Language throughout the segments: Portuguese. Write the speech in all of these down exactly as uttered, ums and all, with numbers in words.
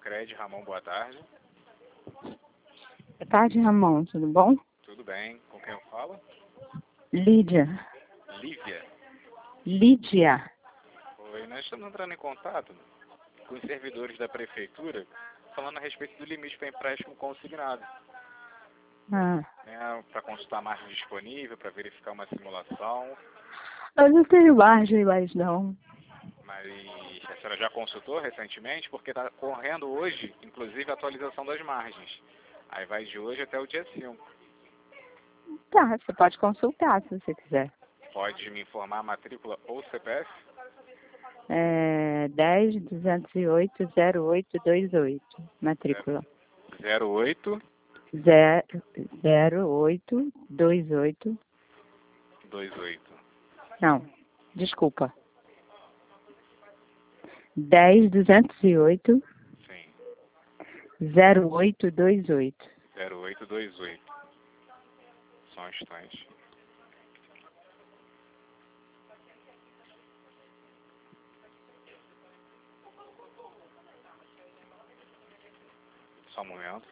Cred, Ramon, boa tarde. Boa tarde, Ramon. Tudo bom? Tudo bem. Com quem eu falo? Lídia. Lívia. Lídia. Oi, nós estamos entrando em contato com os servidores da prefeitura falando a respeito do limite para empréstimo consignado. Ah. Né, para consultar a margem disponível, para verificar uma simulação. Eu não tenho margem mais, não. Mas a senhora já consultou recentemente? Porque está correndo hoje, inclusive, a atualização das margens. Aí vai de hoje até o dia cinco. Tá, você pode consultar se você quiser. Pode me informar a matrícula ou C P F? É dez, duzentos e oito, zero oito dois oito. Matrícula. zero oito zero oito dois oito. dois oito. Não, desculpa. dez, duzentos e oito. Sim. zero oito dois oito. zero oito dois oito. Só um instante. Só um momento.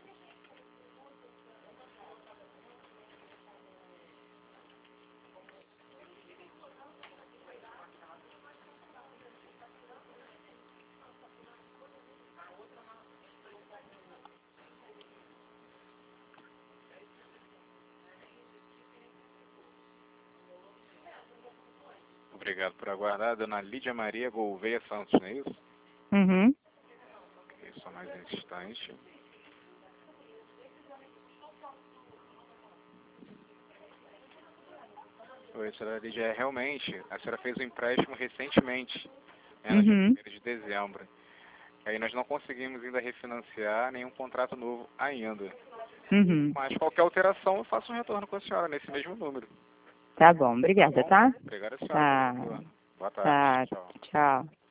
Obrigado por aguardar. Dona Lídia Maria Gouveia Santos, não é isso? Uhum. Ok, só mais um instante. Oi, senhora Lídia, realmente, a senhora fez um empréstimo recentemente, né, no dia Uhum. primeiro de dezembro. Aí nós não conseguimos ainda refinanciar nenhum contrato novo ainda. Uhum. Mas qualquer alteração eu faço um retorno com a senhora nesse mesmo número. Tá bom, obrigada, Tá bom? tá? Obrigado a senhora Tá. pelo retorno. Boa tarde. Tá, Tchau. tchau.